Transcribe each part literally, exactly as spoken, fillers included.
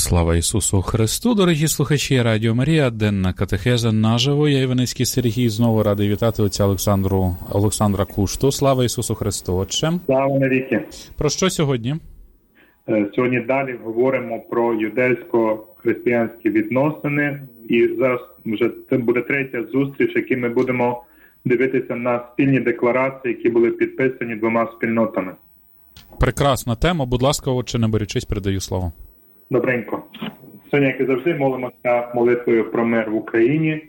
Слава Ісусу Христу, дорогі слухачі Радіо Марія, денна катехеза наживо. Я Іваницький Сергій знову радий вітати отця Олександру, Олександра Кушту. Слава Ісусу Христу, отче. Слава навіки. Про що сьогодні? Сьогодні далі говоримо про юдейсько-християнські відносини. І зараз вже це буде третя зустріч, в якій ми будемо дивитися на спільні декларації, які були підписані двома спільнотами. Прекрасна тема. Будь ласка, отче, не беречись, передаю слово. Добренько. Сьогодні, як і завжди, молимося молитвою про мир в Україні.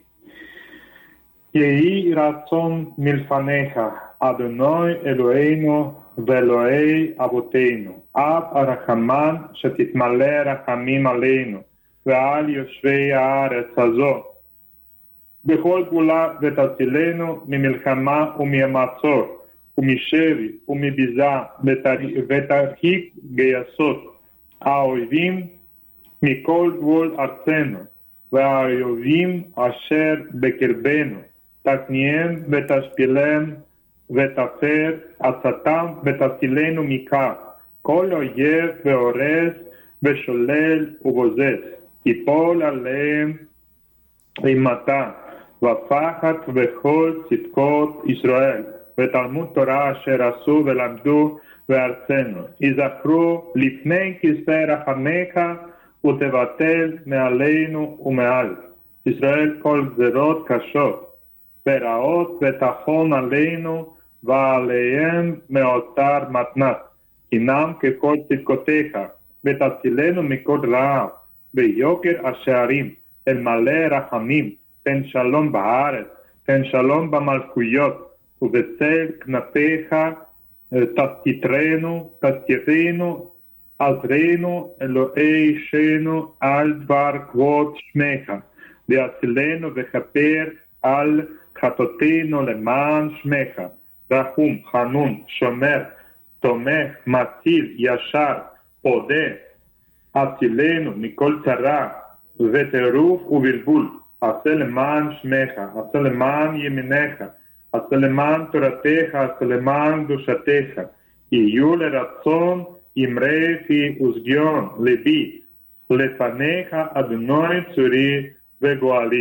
Єї рацон мільфанеха, Адоной Елоейну, Велоей Авотейну, Аб Арахаман, Шатитмале Рахамим Алейну, Веаль Йошвей Аарец Азо, Бехол Гула Ветасилейну, Мимилхама Умиамацор, Умишеви, Умибиза, Ветархик Геясот, האויבים מכל גבול ארצנו, והאויבים אשר בקרבנו, תקניהם ותשפילם ותפר עצתם ותצילנו מכך, כל אויב והורס ושולל ובוזז, יפול עליהם אימתה, ופחד וכל צדקות ישראל, ותלמוד תורה אשר עשו ולמדו בארצנו, יזכרו לפני כיסא רחמך ותבטל מעלינו ומעל ישראל כל גזרות קשות ורעות ותחון עלינו ועליהם מאותר מתנת חינם ככל צדקותיך ותצילנו מכל רעב ביוקר השערים אל מלא רחמים תן שלום בארץ תן שלום במלכויות ובצל כנפיך תתירנו, תתירנו, עזרנו, אלוהינו, על דבר כבוד שמך, והצילנו וכפר על חטאותינו למען שמך, רחום, חנון, שומר, תומך, מציל, ישר, פודה, הצילנו מכל צרה וטירוף ובלבול, עשה למען שמך, עשה למען ימינך, עשה למען תורתך, עשה למען קדושתך, יהיו לרצון אמרי וזגיון ליבי, לפניך אדוני צורי וגואלי.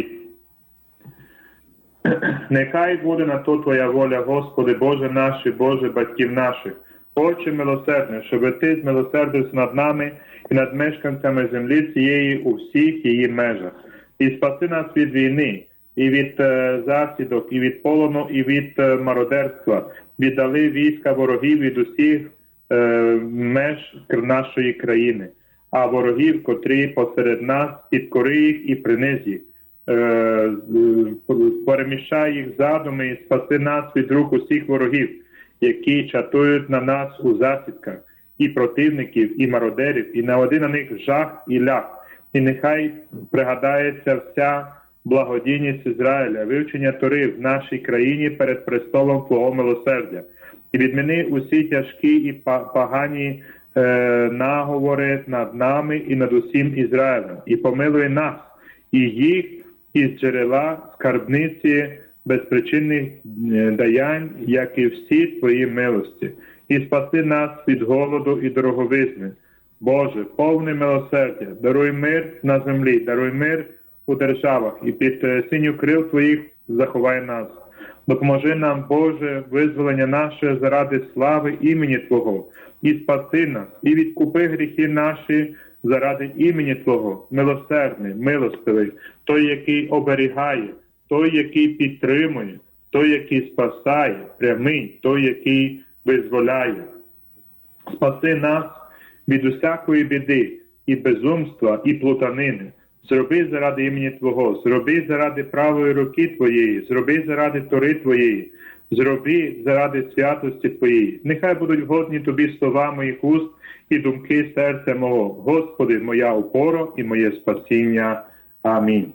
Нехай буде на то Твоя воля, Господи, Боже наш і Боже батьків наших. Отче милосердний, щоб Ти змилосердився над нами і над мешканцями землі цієї у всіх її межах. І спаси нас від війни, і від е, засідок, і від полону, і від е, мародерства. Віддали війська ворогів від усіх е, меж нашої країни. А ворогів, котрі посеред нас, підкори їх і приниз їх. Е, перемішай їх задуми і спаси нас від рук усіх ворогів, які чатують на нас у засідках, і противників, і мародерів, і наведи на них жах і лях. І нехай пригадається вся благодійність Ізраїля, вивчення Тори в нашій країні перед престолом Твого милосердя. І відміни усі тяжкі і погані е, наговори над нами і над усім Ізраїлем. І помилуй нас, і їх із джерела скарбниці безпричинних даянь, як і всі Твої милості. І спаси нас від голоду і дороговизни. Боже, повне милосердя, даруй мир на землі, даруй мир у державах, і під синю крил Твоїх заховай нас. Допоможи нам, Боже, визволення наше заради слави імені Твого, і спаси нас, і відкупи гріхи наші заради імені Твого, милосердний, милостивий, той, який оберігає, той, який підтримує, той, який спасає, прямий, той, який визволяє. Спаси нас від усякої біди, і безумства, і плутанини. Зроби заради імені Твого, зроби заради правої руки Твоєї, зроби заради Тори Твоєї, зроби заради святості Твоєї. Нехай будуть вгодні Тобі слова моїх уст і думки серця мого. Господи, моя опора і моє спасіння. Амінь.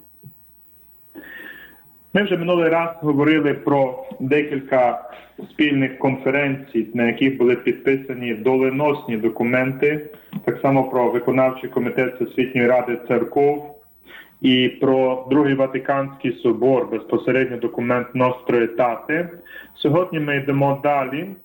Ми вже минулий раз говорили про декілька спільних конференцій, на яких були підписані доленосні документи, так само про виконавчий комітет Всесвітньої Ради Церков і про Другий Ватиканський собор, безпосередньо документ Ностро Етате. Сьогодні ми йдемо далі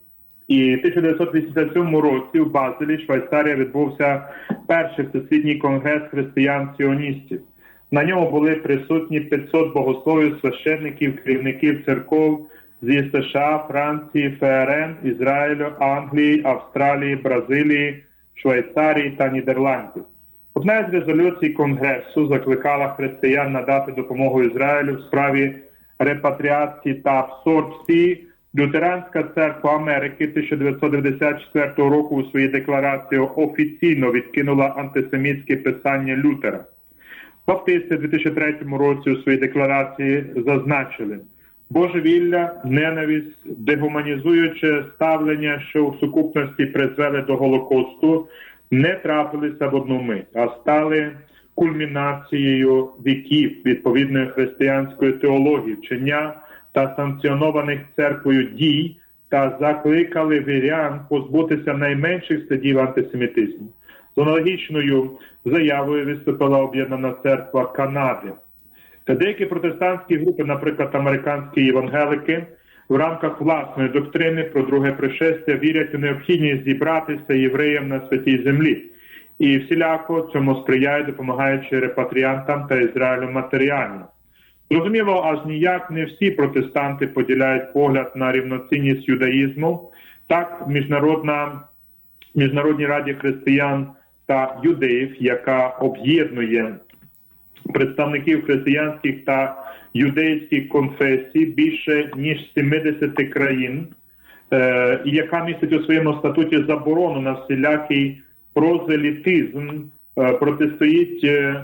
І в тисяча дев'ятсот вісімдесят сьомому році в Базелі, Швейцарія, відбувся перший всесвітній конгрес християн-сіоністів. На ньому були присутні п'ятсот богословів, священників, керівників церков зі США, Франції, ФРН, Ізраїлю, Англії, Австралії, Бразилії, Швейцарії та Нідерландів. Одна з резолюцій Конгресу закликала християн надати допомогу Ізраїлю в справі репатріації та абсорбції. Лютеранська церква Америки тисяча дев'ятсот дев'яносто четвертого року у своїй декларації офіційно відкинула антисемітське писання Лютера. Баптисти в дві тисячі третьому році у своїй декларації зазначили: божевілля, ненависть, дегуманізуюче ставлення, що у сукупності призвели до Голокосту, не трапилися в одну мить, а стали кульмінацією віків відповідної християнської теології, вчення та санкціонованих церквою дій, та закликали вірян позбутися найменших слідів антисемітизму. З аналогічною заявою виступила Об'єднана церква Канади. Та деякі протестантські групи, наприклад, американські євангелики, в рамках власної доктрини про друге пришестя вірять у необхідність зібратися євреям на святій землі. І всіляко цьому сприяє, допомагаючи репатріантам та Ізраїлю матеріально. Зрозуміло, аж ніяк не всі протестанти поділяють погляд на рівноцінність юдаїзму. Так, Міжнародна, Міжнародній раді християн та юдеїв, яка об'єднує представників християнських та юдейських конфесій більше ніж сімдесят країн, е, яка містить у своєму статуті заборону на всілякий прозелітизм, е, протистоїть е,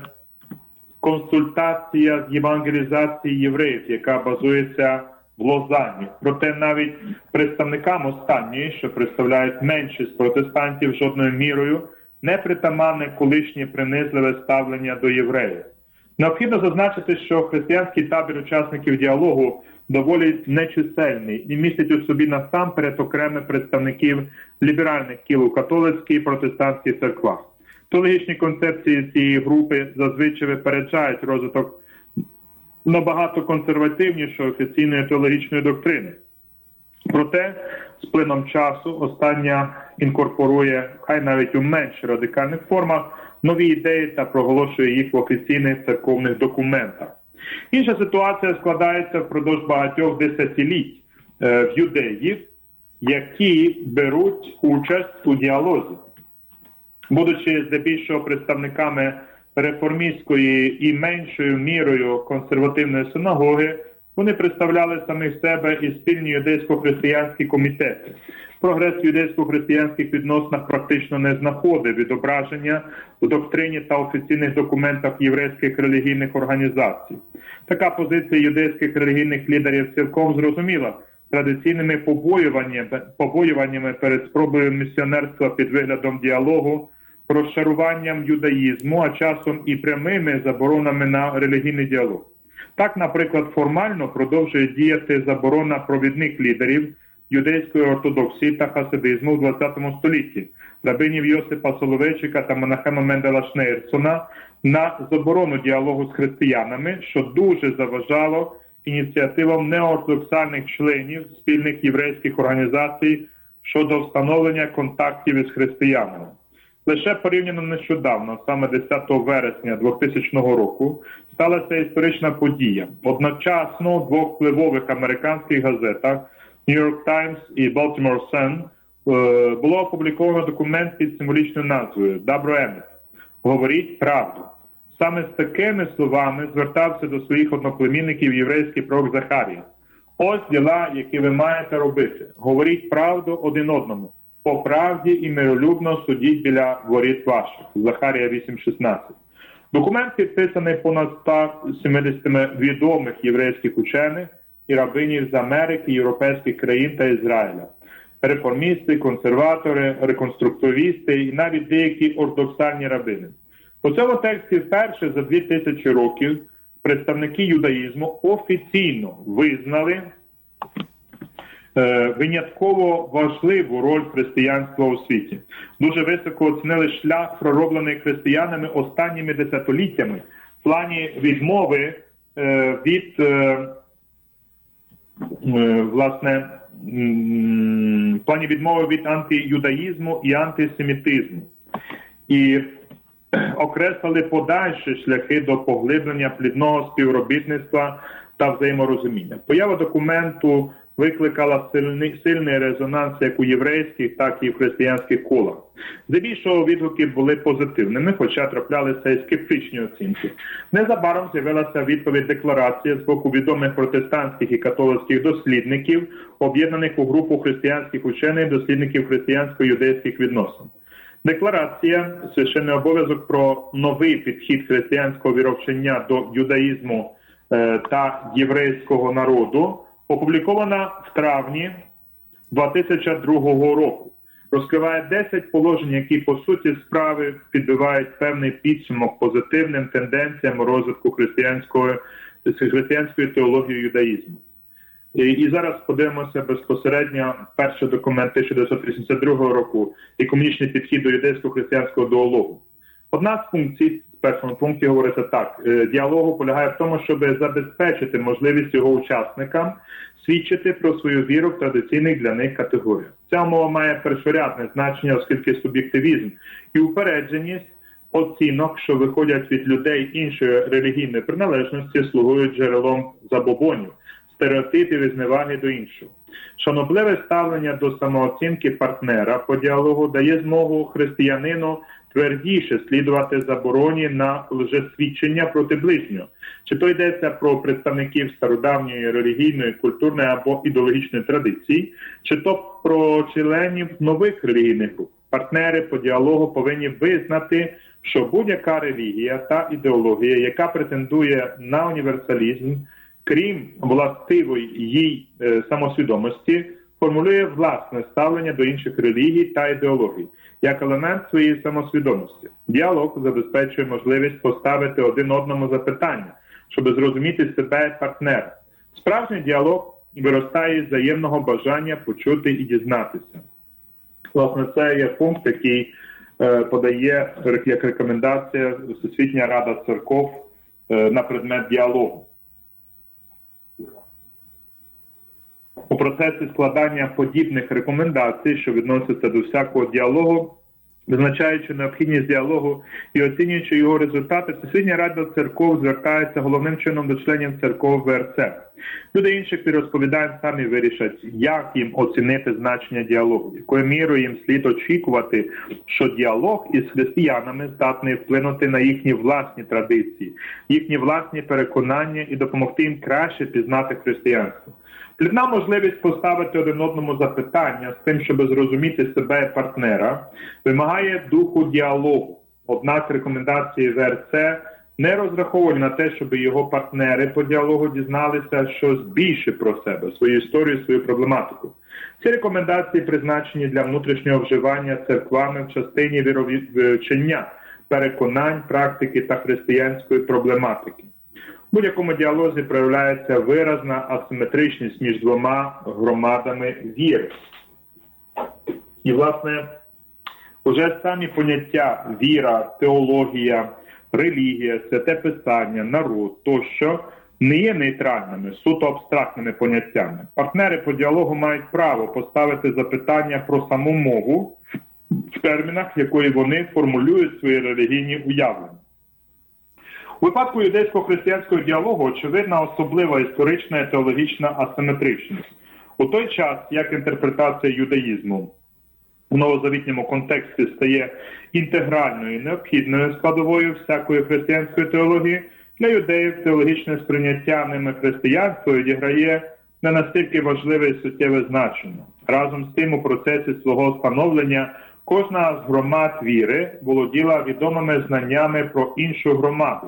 консультація з євангелізації євреїв, яка базується в Лозанні. Проте навіть представникам останньої, що представляють меншість протестантів, жодною мірою не притаманне колишнє принизливе ставлення до євреїв. Необхідно зазначити, що християнський табір учасників діалогу доволі нечисельний і містить у собі насамперед окремих представників ліберальних кіл у католицькій і протестантській церквах. Теологічні концепції цієї групи зазвичай випереджають розвиток набагато консервативнішої офіційної теологічної доктрини. Проте, з плином часу, остання інкорпорує, хай навіть у менш радикальних формах, нові ідеї та проголошує їх в офіційних церковних документах. Інша ситуація складається впродовж багатьох десятиліть е, в юдеїв, які беруть участь у діалозі. Будучи здебільшого представниками реформістської і меншою мірою консервативної синагоги, вони представляли самих себе і спільні юдейсько-християнські комітети. Прогрес в юдейсько-християнських відносинах практично не знаходить відображення в доктрині та офіційних документах єврейських релігійних організацій. Така позиція юдейських релігійних лідерів цілком зрозуміла традиційними побоюваннями, побоюваннями перед спробою місіонерства під виглядом діалогу, розшаруванням юдаїзму, а часом і прямими заборонами на релігійний діалог. Так, наприклад, формально продовжує діяти заборона провідних лідерів юдейської ортодоксії та хасидизму в двадцятому столітті, рабинів Йосипа Соловейчика та Менахема Менделя Шнеєрсона, на заборону діалогу з християнами, що дуже заважало ініціативам неортодоксальних членів спільних єврейських організацій щодо встановлення контактів із християнами. Лише порівняно нещодавно, саме десятого вересня двохтисячного року, сталася історична подія. Одночасно в двох впливових американських газетах New York Times і Baltimore Sun було опубліковано документ під символічною назвою «Доброемет. Говоріть правду». Саме з такими словами звертався до своїх одноплемінників єврейський пророк Захарія. Ось діла, які ви маєте робити. Говоріть правду один одному. По правді і миролюбно судіть біля воріт ваших. Захарія вісім шістнадцять. Документ підписаний понад ста сімдесятьма відомих єврейських учених і рабинів з Америки, європейських країн та Ізраїля. Реформісти, консерватори, реконструктивісти і навіть деякі ортодоксальні рабини. У цьому тексті вперше за дві тисячі років представники юдаїзму офіційно визнали е, винятково важливу роль християнства у світі. Дуже високо оцінили шлях, пророблений християнами останніми десятиліттями в плані відмови е, від е, е, власне в плані відмови від антиюдаїзму і антисемітизму. І окреслили подальші шляхи до поглиблення плідного співробітництва та взаєморозуміння. Поява документу викликала сильний, сильний резонанс як у єврейських, так і в християнських колах. Здебільшого відгуки були позитивними, хоча траплялися і скептичні оцінки. Незабаром з'явилася відповідь-декларація з боку відомих протестантських і католицьких дослідників, об'єднаних у групу християнських учених, дослідників християнсько-юдейських відносин. Декларація «Священний обов'язок про новий підхід християнського віровчення до юдаїзму е, та єврейського народу» опублікована в травні дві тисячі другого року. Розкриває десять положень, які по суті справи підбивають певний підсумок позитивним тенденціям розвитку християнської, християнської теології юдаїзму. І, і зараз подивимося безпосередньо перший документ тисяча дев'ятсот вісімдесят другого року «Екуменічний підхід до юдейсько-християнського діалогу». Одна з функцій, в першому пункті говориться так, діалогу полягає в тому, щоб забезпечити можливість його учасникам свідчити про свою віру в традиційних для них категоріях. Ця умова має першорядне значення, оскільки суб'єктивізм і упередженість оцінок, що виходять від людей іншої релігійної приналежності, слугують джерелом забобонів, стереотипів і зневаги до іншого. Шанобливе ставлення до самооцінки партнера по діалогу дає змогу християнину твердіше слідувати забороні на лжесвідчення проти ближнього. Чи то йдеться про представників стародавньої релігійної, культурної або ідеологічної традиції, чи то про членів нових релігійних груп. Партнери по діалогу повинні визнати, що будь-яка релігія та ідеологія, яка претендує на універсалізм, крім властивої їй е, самосвідомості, формулює власне ставлення до інших релігій та ідеологій, як елемент своєї самосвідомості. Діалог забезпечує можливість поставити один одному запитання, щоб зрозуміти себе і партнера. Справжній діалог виростає із взаємного бажання почути і дізнатися. Власне, це є пункт, який е, подає як рекомендація Всесвітня Рада Церков е, на предмет діалогу. У процесі складання подібних рекомендацій, що відносяться до всякого діалогу, визначаючи необхідність діалогу і оцінюючи його результати, Всесвітня Рада Церков звертається головним чином до членів церков В Р Ц. Люди інших розповідають, самі вирішать, як їм оцінити значення діалогу, якою мірою їм слід очікувати, що діалог із християнами здатний вплинути на їхні власні традиції, їхні власні переконання і допомогти їм краще пізнати християнство. Плідна можливість поставити один одному запитання з тим, щоб зрозуміти себе і партнера, вимагає духу діалогу. Однак рекомендації В Р Ц не розраховують на те, щоб його партнери по діалогу дізналися щось більше про себе, свою історію, свою проблематику. Ці рекомендації призначені для внутрішнього вживання церквами в частині віровчення, переконань, практики та християнської проблематики. У будь-якому діалозі проявляється виразна асиметричність між двома громадами віри. І, власне, уже самі поняття віра, теологія, релігія, святе писання, народ тощо не є нейтральними, суто абстрактними поняттями. Партнери по діалогу мають право поставити запитання про саму мову в термінах, якої вони формулюють свої релігійні уявлення. У випадку юдейсько-християнського діалогу очевидна особлива історична і теологічна асиметричність. У той час, як інтерпретація юдаїзму в новозавітньому контексті стає інтегральною і необхідною складовою всякої християнської теології, для юдеїв теологічне сприйняття ними християнства відіграє не настільки важливе і суттєве значення. Разом з тим, у процесі свого становлення кожна з громад віри володіла відомими знаннями про іншу громаду.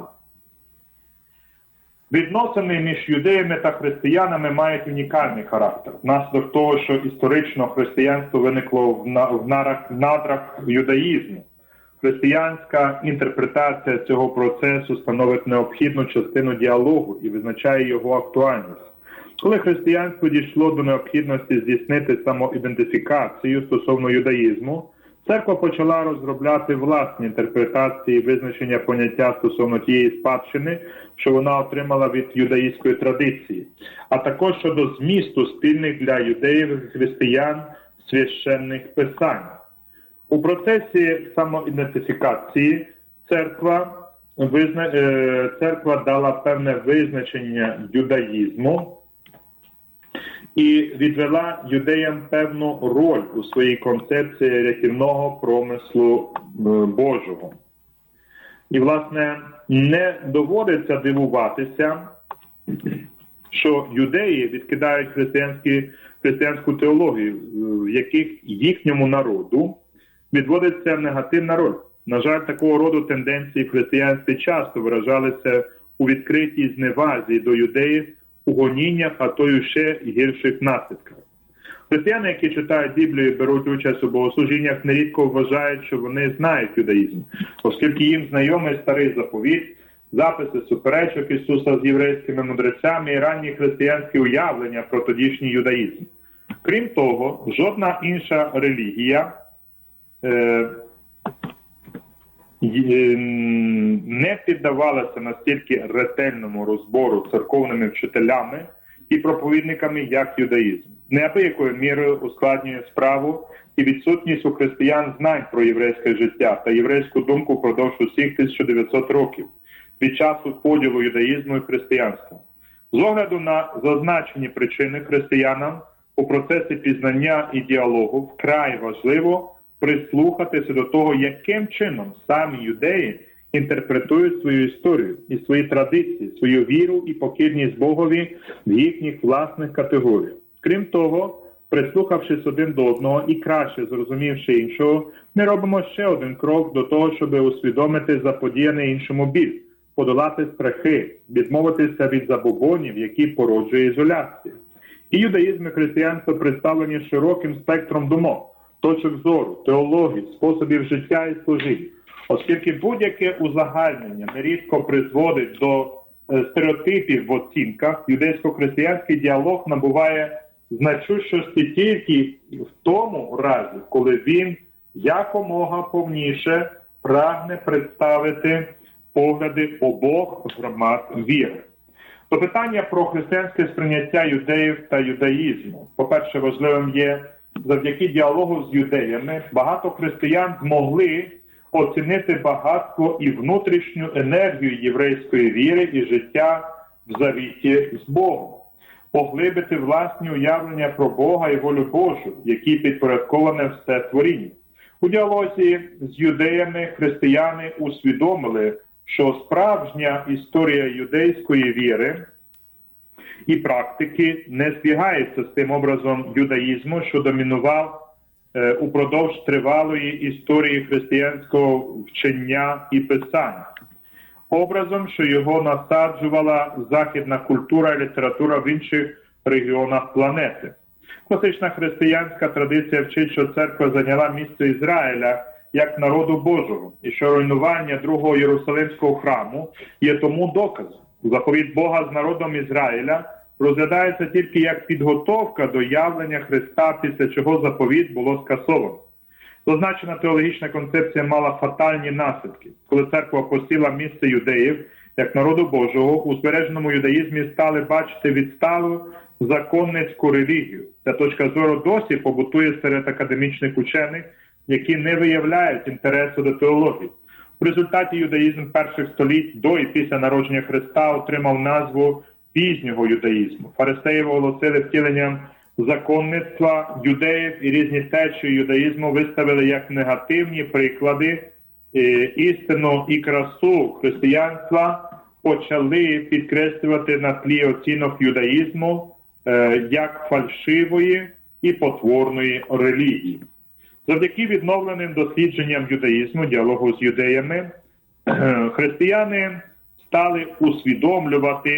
Відносини між юдеями та християнами мають унікальний характер, внаслідок того, що історично християнство виникло в надрах юдаїзму. Християнська інтерпретація цього процесу становить необхідну частину діалогу і визначає його актуальність. Коли християнство дійшло до необхідності здійснити самоідентифікацію стосовно юдаїзму, Церква почала розробляти власні інтерпретації визначення поняття стосовно тієї спадщини, що вона отримала від юдаїстської традиції, а також щодо змісту спільних для юдеїв і християн священних писань. У процесі самоідентифікації церква, визна... церква дала певне визначення юдаїзму і відвела юдеям певну роль у своїй концепції рятівного промислу Божого. І, власне, не доводиться дивуватися, що юдеї відкидають християнські, християнську теологію, в яких їхньому народу відводиться негативна роль. На жаль, такого роду тенденції в християнстві часто виражалися у відкритій зневазі до юдеїв, у гоніннях, а то й ще гірших наслідках. Християни, які читають Біблію і беруть участь у богослужіннях, нерідко вважають, що вони знають юдаїзм, оскільки їм знайомий старий заповіт, записи суперечок Ісуса з єврейськими мудрецями і ранні християнські уявлення про тодішній юдаїзм. Крім того, жодна інша релігія е, не піддавалася настільки ретельному розбору церковними вчителями і проповідниками, як юдаїзм. Неабиякою мірою ускладнює справу і відсутність у християн знань про єврейське життя та єврейську думку впродовж усіх тисяча дев'ятсот років від часу поділу юдаїзму і християнства. З огляду на зазначені причини християнам у процесі пізнання і діалогу вкрай важливо прислухатися до того, яким чином самі юдеї інтерпретують свою історію і свої традиції, свою віру і покірність Богові в їхніх власних категоріях. Крім того, прислухавшись один до одного і краще зрозумівши іншого, ми робимо ще один крок до того, щоб усвідомити заподіяний іншому біль, подолати страхи, відмовитися від забобонів, які породжує ізоляція. І юдаїзм і християнство представлені широким спектром думок, точок зору, теологій, способів життя і служінь, оскільки будь-яке узагальнення нерідко призводить до стереотипів в оцінках, юдейсько-християнський діалог набуває значущості тільки в тому разі, коли він якомога повніше прагне представити погляди обох громад віри. То питання про християнське сприйняття юдеїв та юдаїзму. По-перше, важливим є, завдяки діалогу з юдеями багато християн змогли оцінити багатство і внутрішню енергію єврейської віри і життя в завіті з Богом, поглибити власні уявлення про Бога і волю Божу, які підпорядковані все творіння. У діалозі з юдеями християни усвідомили, що справжня історія юдейської віри і практики не збігається з тим образом юдаїзму, що домінував е, упродовж тривалої історії християнського вчення і писання. Образом, що його насаджувала західна культура і література в інших регіонах планети. Класична християнська традиція вчить, що церква зайняла місце Ізраїля як народу Божого, і що руйнування другого Єрусалимського храму є тому доказом. Заповіт Бога з народом Ізраїля розглядається тільки як підготовка до явлення Христа, після чого заповіт було скасовано. Зазначена теологічна концепція мала фатальні наслідки. Коли церква посіла місце юдеїв як народу Божого, у збереженому юдаїзмі стали бачити відсталу законницьку релігію. Ця точка зору досі побутує серед академічних учених, які не виявляють інтересу до теології. В результаті юдаїзм перших століть до і після народження Христа отримав назву пізнього юдаїзму. Фарисеї оголосили втіленням законництва юдеїв і різні течії юдаїзму виставили як негативні приклади е, істину і красу християнства, почали підкреслювати на тлі оцінок юдаїзму е, як фальшивої і потворної релігії. Завдяки відновленим дослідженням юдаїзму, діалогу з юдеями, християни стали усвідомлювати,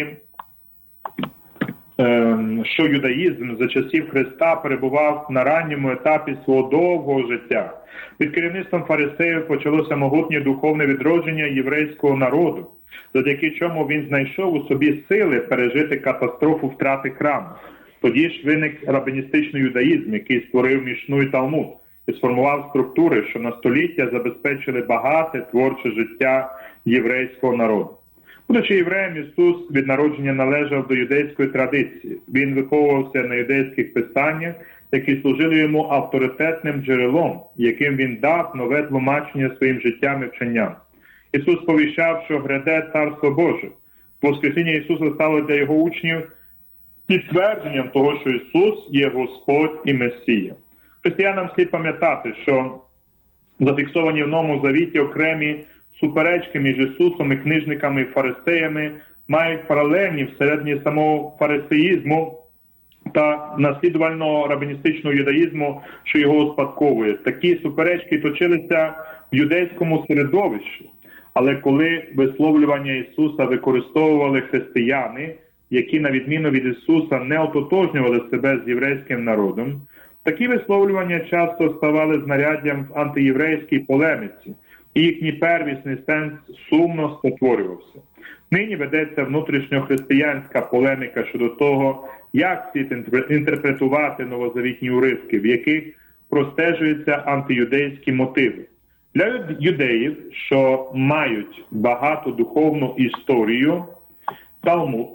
що юдаїзм за часів Христа перебував на ранньому етапі свого довгого життя. Під керівництвом фарисеїв почалося могутнє духовне відродження єврейського народу, завдяки чому він знайшов у собі сили пережити катастрофу втрати храму. Тоді ж виник рабиністичний юдаїзм, який створив Мішну і Талмуд, і сформував структури, що на століття забезпечили багате творче життя єврейського народу. Будучи євреєм, Ісус від народження належав до юдейської традиції. Він виховувався на юдейських писаннях, які служили йому авторитетним джерелом, яким він дав нове тлумачення своїм життям і вченням. Ісус повіщав, що гряде Царство Боже. Воскресіння Ісуса стало для його учнів підтвердженням того, що Ісус є Господь і Месія. Християнам слід пам'ятати, що зафіксовані в Новому Завіті окремі суперечки між Ісусом і книжниками і фарисеями мають паралельні всередині самого фарисеїзму та наслідувального рабиністичного юдаїзму, що його успадковує. Такі суперечки точилися в юдейському середовищі, але коли висловлювання Ісуса використовували християни, які на відміну від Ісуса не ототожнювали себе з єврейським народом, такі висловлювання часто ставали знаряддям в антиєврейській полеміці, і їхній первісний сенс сумно спотворювався. Нині ведеться внутрішньохристиянська полеміка щодо того, як слід інтерпретувати новозавітні уривки, в яких простежуються антиюдейські мотиви. Для юдеїв, що мають багату духовну історію, Талмуд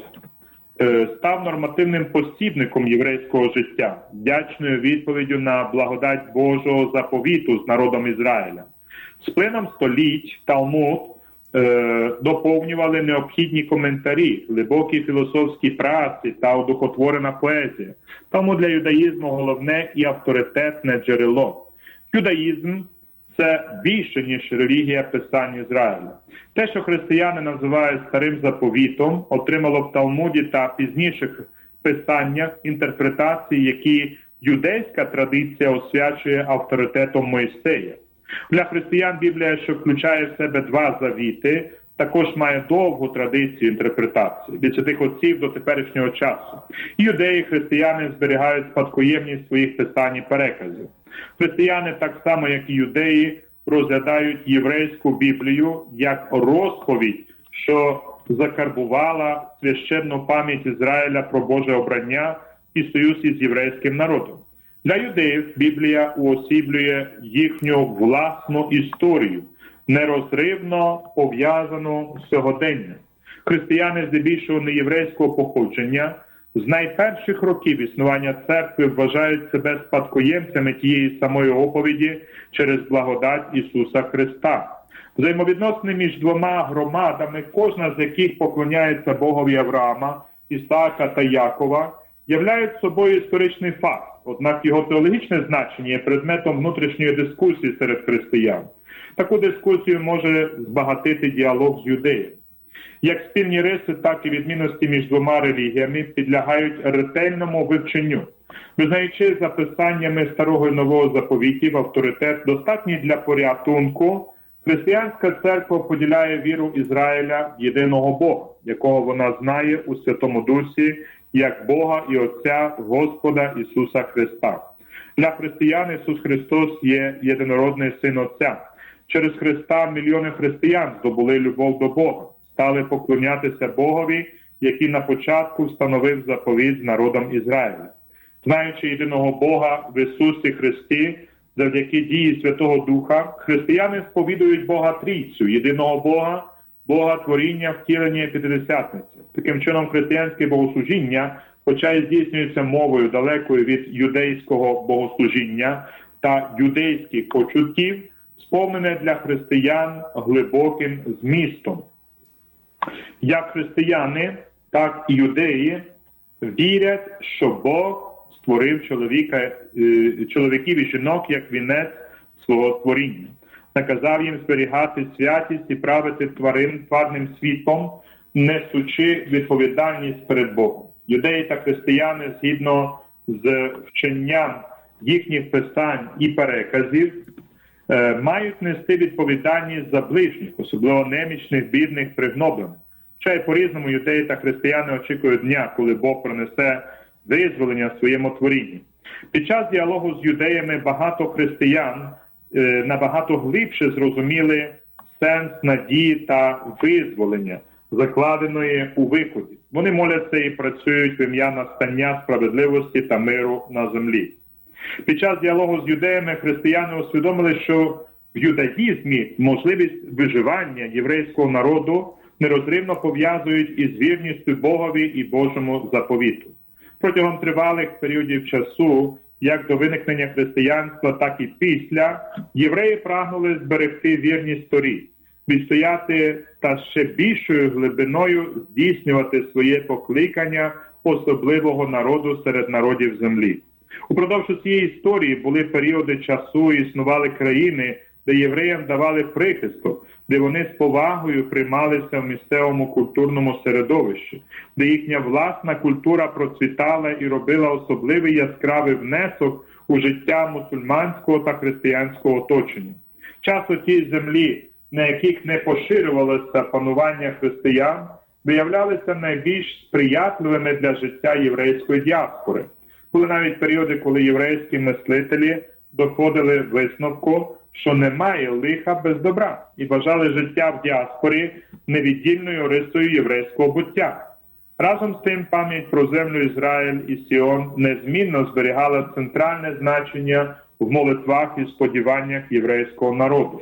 став нормативним посібником єврейського життя, вдячною відповіддю на благодать Божого заповіту з народом Ізраїля. З плином століть Талмуд е, доповнювали необхідні коментарі, глибокі філософські праці та одухотворена поезія. Тому для юдаїзму головне і авторитетне джерело. Юдаїзм – це більше, ніж релігія Писань Ізраїля. Те, що християни називають старим заповітом, отримало в Талмуді та пізніших писаннях інтерпретації, які юдейська традиція освячує авторитетом Мойсея. Для християн Біблія, що включає в себе два завіти, також має довгу традицію інтерпретації від святих отців до теперішнього часу. І юдеї і християни зберігають спадкоємність своїх писань і переказів. Християни, так само як і юдеї, розглядають єврейську Біблію як розповідь, що закарбувала священну пам'ять Ізраїля про Боже обрання і союз із єврейським народом. Для юдеїв Біблія уосіблює їхню власну історію, нерозривно пов'язану з сьогоденням. Християни здебільшого неєврейського походження з найперших років існування церкви вважають себе спадкоємцями тієї самої оповіді через благодать Ісуса Христа. Взаємовідносини між двома громадами, кожна з яких поклоняється Богові Авраама, Ісаака та Якова, являють собою історичний факт, однак його теологічне значення є предметом внутрішньої дискусії серед християн. Таку дискусію може збагатити діалог з юдеєм. Як спільні риси, так і відмінності між двома релігіями підлягають ретельному вивченню. Визнаючи за писаннями Старого і Нового заповітів авторитет, достатній для порятунку, християнська церква поділяє віру Ізраїля в єдиного Бога, якого вона знає у Святому Дусі, як Бога і Отця Господа Ісуса Христа. Для християн Ісус Христос є єдинородний Син Отця. Через Христа мільйони християн здобули любов до Бога, стали поклонятися Богові, який на початку встановив заповідь з народом Ізраїля. Знаючи єдиного Бога в Ісусі Христі, завдяки дії Святого Духа, християни сповідують Бога Трійцю, єдиного Бога, Бога творіння, втілення і п'ятидесятниці. Таким чином, християнське богослужіння, хоча і здійснюється мовою далекою від юдейського богослужіння та юдейських почуттів, сповнене для християн глибоким змістом. Як християни, так і юдеї вірять, що Бог створив чоловіка, чоловіків і жінок як вінець свого творіння. Наказав їм зберігати святість і правити тварин, тварним світом, несучи відповідальність перед Богом. Юдеї та християни, згідно з вченням їхніх писань і переказів, мають нести відповідальність за ближніх, особливо немічних, бідних, пригноблених. Хоча й по-різному юдеї та християни очікують дня, коли Бог принесе визволення в своєму творінні. Під час діалогу з юдеями багато християн е, набагато глибше зрозуміли сенс надії та визволення, закладеної у виході. Вони моляться і працюють в ім'я настання справедливості та миру на землі. Під час діалогу з юдеями християни усвідомили, що в юдаїзмі можливість виживання єврейського народу нерозривно пов'язують із вірністю Богові і Божому заповіту. Протягом тривалих періодів часу, як до виникнення християнства, так і після, євреї прагнули зберегти вірність Торі, відстояти та ще більшою глибиною здійснювати своє покликання особливого народу серед народів землі. Упродовж цієї історії були періоди часу і існували країни, де євреям давали прихисток, де вони з повагою приймалися в місцевому культурному середовищі, де їхня власна культура процвітала і робила особливий яскравий внесок у життя мусульманського та християнського оточення. Часто ті землі, на яких не поширювалося панування християн, виявлялися найбільш сприятливими для життя єврейської діаспори. Були навіть періоди, коли єврейські мислителі доходили висновку, що немає лиха без добра, і вважали життя в діаспорі невіддільною рисою єврейського буття. Разом з тим, пам'ять про землю Ізраїль і Сіон незмінно зберігала центральне значення в молитвах і сподіваннях єврейського народу.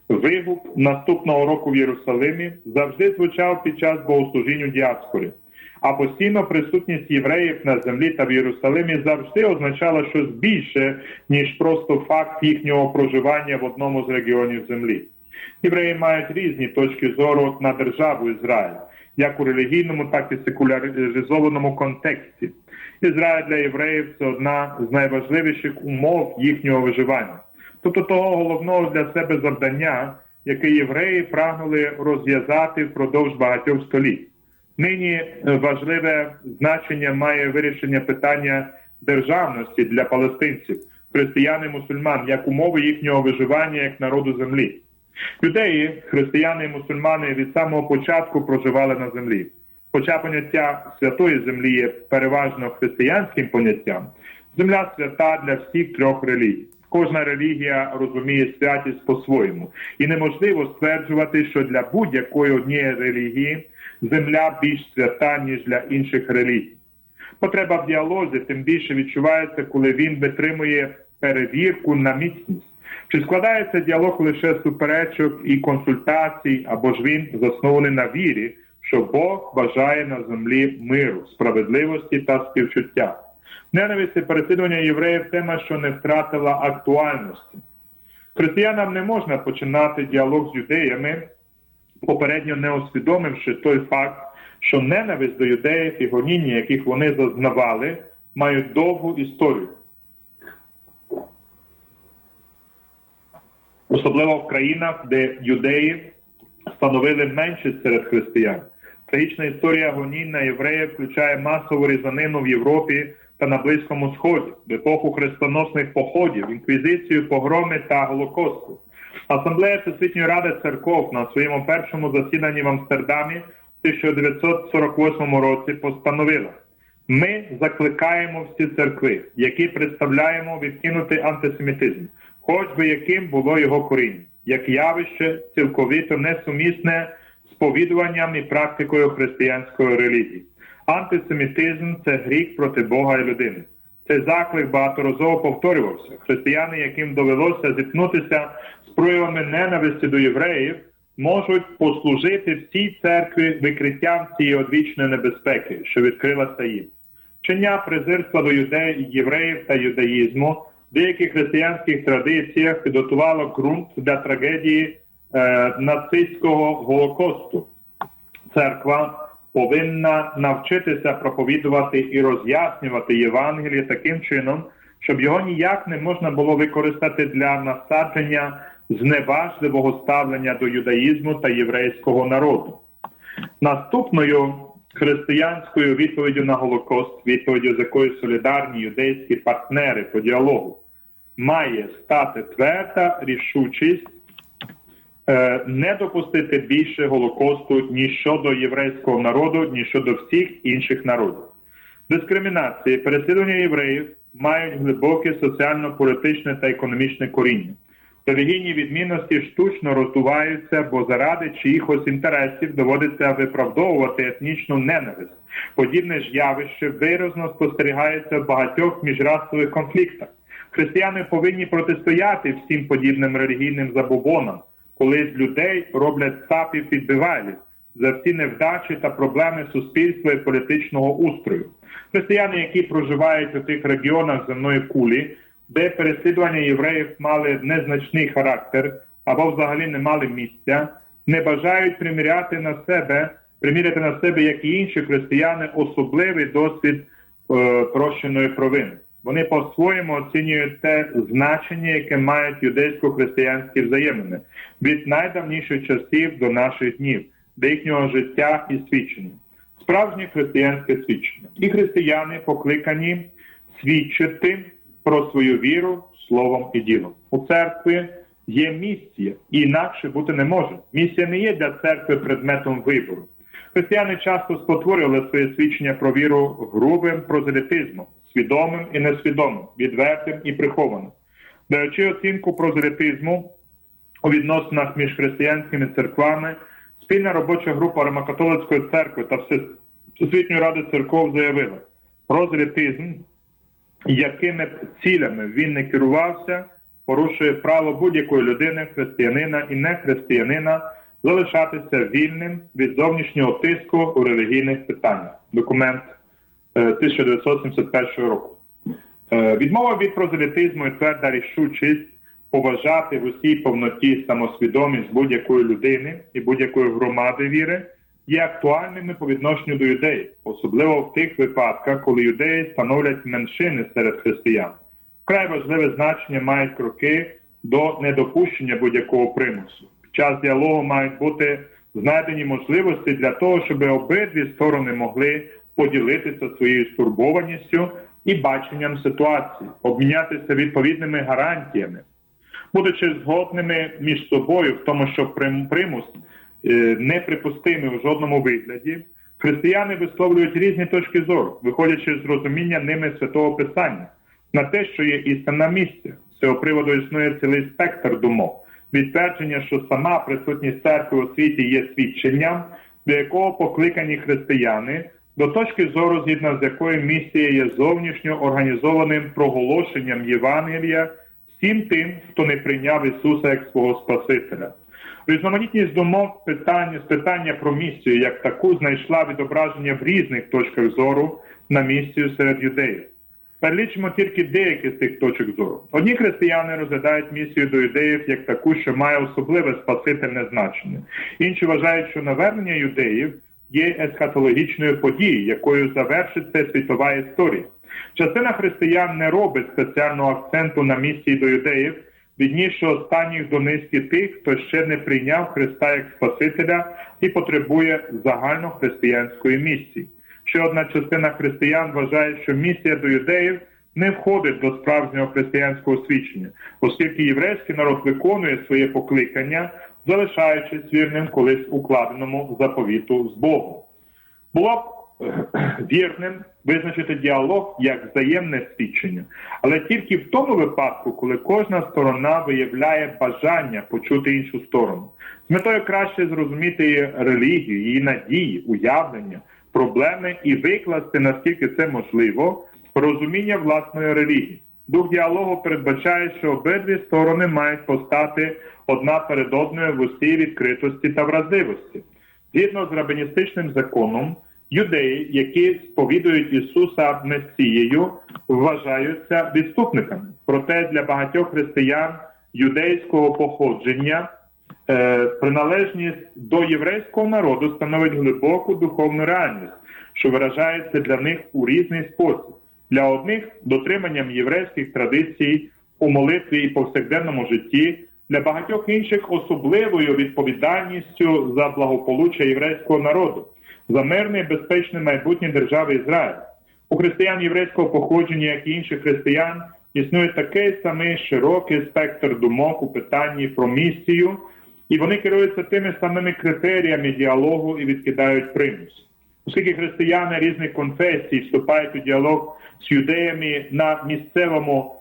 Вигук наступного року в Єрусалимі завжди звучав під час богослужінь у діаспорі, а постійно присутність євреїв на землі та в Єрусалимі завжди означала щось більше, ніж просто факт їхнього проживання в одному з регіонів землі. Євреї мають різні точки зору на державу Ізраїль, як у релігійному, так і секуляризованому контексті. Ізраїль для євреїв – це одна з найважливіших умов їхнього виживання. Тобто того головного для себе завдання, яке євреї прагнули розв'язати впродовж багатьох століть. Нині важливе значення має вирішення питання державності для палестинців, християн і мусульман, як умови їхнього виживання як народу землі. Юдеї, християни і мусульмани від самого початку проживали на землі. Хоча поняття святої землі є переважно християнським поняттям, земля свята для всіх трьох релігій. Кожна релігія розуміє святість по-своєму. І неможливо стверджувати, що для будь-якої однієї релігії земля більш свята, ніж для інших релігій. Потреба в діалозі тим більше відчувається, коли він витримує перевірку на міцність. Чи складається діалог лише з суперечок і консультацій, або ж він заснований на вірі, що Бог бажає на землі миру, справедливості та співчуття? Ненависть і переслідування євреїв – тема, що не втратила актуальності. Християнам не можна починати діалог з юдеями, попередньо не усвідомивши той факт, що ненависть до юдеїв і гоніння, яких вони зазнавали, мають довгу історію. Особливо в країнах, де юдеї становили меншість серед християн. Трагічна історія гонінь на євреїв включає масову різанину в Європі та на Близькому Сході, в епоху хрестоносних походів, інквізицію, погроми та Голокосту. Асамблея Всесвітньої Ради Церков на своєму першому засіданні в Амстердамі в тисяча дев'ятсот сорок восьмому році постановила: «Ми закликаємо всі церкви, які представляємо, відкинути антисемітизм, хоч би яким було його коріння, як явище цілковито несумісне з повідуванням і практикою християнської релігії. Антисемітизм – це гріх проти Бога і людини». Цей заклик багаторазово повторювався. Християни, яким довелося зіткнутися з проявами ненависті до євреїв, можуть послужити всій церкві викриттям цієї одвічної небезпеки, що відкрилася їм. Вчення презирства до юдеїв, євреїв та юдаїзму в деяких християнських традиціях підготувало ґрунт для трагедії е, нацистського Голокосту. Церква повинна навчитися проповідувати і роз'яснювати Євангеліє таким чином, щоб його ніяк не можна було використати для насадження зневажливого ставлення до юдаїзму та єврейського народу. Наступною християнською відповіддю на Голокост, відповіддю з якою солідарні юдейські партнери по діалогу, має стати тверда рішучість не допустити більше Голокосту ні щодо єврейського народу, ні щодо всіх інших народів. Дискримінація і переслідування євреїв мають глибоке соціально-політичне та економічне коріння. Релігійні відмінності штучно роздуваються, бо заради чиїхось інтересів доводиться виправдовувати етнічну ненависть. Подібне ж явище виразно спостерігається в багатьох міжрасових конфліктах. Християни повинні протистояти всім подібним релігійним забобонам, коли з людей роблять цапів-підбивайлів за всі невдачі та проблеми суспільства і політичного устрою. Християни, які проживають у тих регіонах земної кулі, де переслідування євреїв мали незначний характер або взагалі не мали місця, не бажають приміряти на себе, приміряти на себе, як і інші християни, особливий досвід е, прощеної провини. Вони по-своєму оцінюють те значення, яке мають юдейсько-християнські взаємини від найдавніших часів до наших днів, до їхнього життя і свідчення. Справжнє християнське свідчення. І християни покликані свідчити про свою віру словом і ділом. У церкві є місія, і інакше бути не може. Місія не є для церкви предметом вибору. Християни часто спотворювали своє свідчення про віру грубим прозелітизмом, свідомим і несвідомим, відвертим і прихованим. Даючи оцінку прозелітизму у відносинах між християнськими церквами, спільна робоча група Римокатолицької церкви та Всесвітньої ради церков заявила, прозелітизм, якими цілями він не керувався, порушує право будь-якої людини, християнина і нехристиянина, залишатися вільним від зовнішнього тиску у релігійних питаннях. Документ тисяча дев'ятсот сімдесят першого року. Відмова від прозелітизму і тверда рішучість поважати в усій повноті самосвідомість будь-якої людини і будь-якої громади віри є актуальними по відношенню до юдеїв, особливо в тих випадках, коли юдеї становлять меншини серед християн. Вкрай важливе значення мають кроки до недопущення будь-якого примусу. Під час діалогу мають бути знайдені можливості для того, щоб обидві сторони могли поділитися своєю стурбованістю і баченням ситуації, обмінятися відповідними гарантіями. Будучи згодними між собою в тому, що примус неприпустимий у жодному вигляді, християни висловлюють різні точки зору, виходячи з розуміння ними Святого Писання, на те, що є істинна місія. З цього приводу існує цілий спектр думок. Відтвердження, що сама присутність церкви у світі є свідченням, до якого покликані християни, до точки зору, згідно з якою місія є зовнішньо організованим проголошенням Євангелія всім тим, хто не прийняв Ісуса як свого Спасителя. Різноманітність думок питання, з питання про місію як таку знайшла відображення в різних точках зору на місію серед юдеїв. Перелічимо тільки деякі з цих точок зору. Одні християни розглядають місію до юдеїв як таку, що має особливе спасительне значення. Інші вважають, що навернення юдеїв є есхатологічною подією, якою завершиться світова історія. Частина християн не робить спеціального акценту на місії до юдеїв, віднісши останніх до низки тих, хто ще не прийняв Христа як Спасителя і потребує загальнохристиянської місії. Ще одна частина християн вважає, що місія до юдеїв не входить до справжнього християнського свідчення, оскільки єврейський народ виконує своє покликання, залишаючись вірним колись укладеному заповіту з Богом. Було б вірним визначити діалог як взаємне свідчення, але тільки в тому випадку, коли кожна сторона виявляє бажання почути іншу сторону. З метою краще зрозуміти її релігію, її надії, уявлення, проблеми і викласти, наскільки це можливо, розуміння власної релігії. Дух діалогу передбачає, що обидві сторони мають постати одна перед одною в усій відкритості та вразливості. Згідно з рабиністичним законом, юдеї, які сповідують Ісуса Месією, вважаються відступниками. Проте для багатьох християн юдейського походження е, приналежність до єврейського народу становить глибоку духовну реальність, що виражається для них у різний спосіб. Для одних – дотриманням єврейських традицій у молитві і повсякденному житті, для багатьох інших – особливою відповідальністю за благополуччя єврейського народу, за мирне і безпечне майбутнє держави Ізраїль. У християн єврейського походження, як і інших християн, існує такий самий широкий спектр думок у питанні про місію, і вони керуються тими самими критеріями діалогу і відкидають примус. Оскільки християни різних конфесій вступають у діалог з юдеями на місцевому,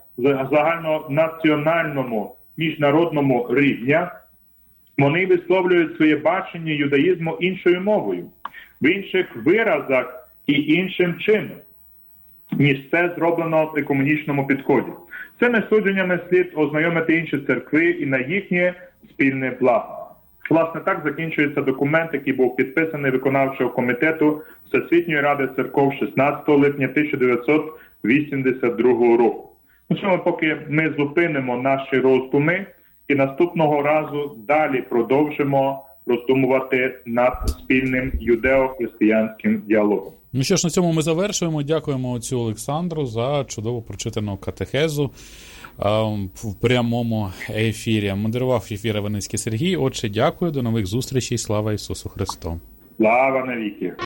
загальнонаціональному, міжнародному рівні, вони висловлюють своє бачення юдаїзму іншою мовою, в інших виразах і іншим чином. ніж це зроблено в екуменічному підході. Цими судженнями слід ознайомити інші церкви і на їхнє спільне благо. Власне, так закінчується документ, який був підписаний виконавчого комітету Всесвітньої ради церков шістнадцятого липня тисяча дев'ятсот вісімдесят другого року. Ну що, поки ми зупинимо наші роздуми і наступного разу далі продовжимо роздумувати над спільним юдео-християнським діалогом. Ну що ж, на цьому ми завершуємо. Дякуємо отцю Олександру за чудово прочитану катехезу в прямому ефірі. Модерував ефір Іваницький Сергій. Отче, дякую. До нових зустрічей. Слава Ісусу Христу. Слава навіки.